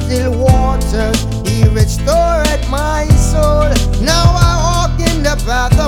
still waters. He restored my soul. Now I walk in the path of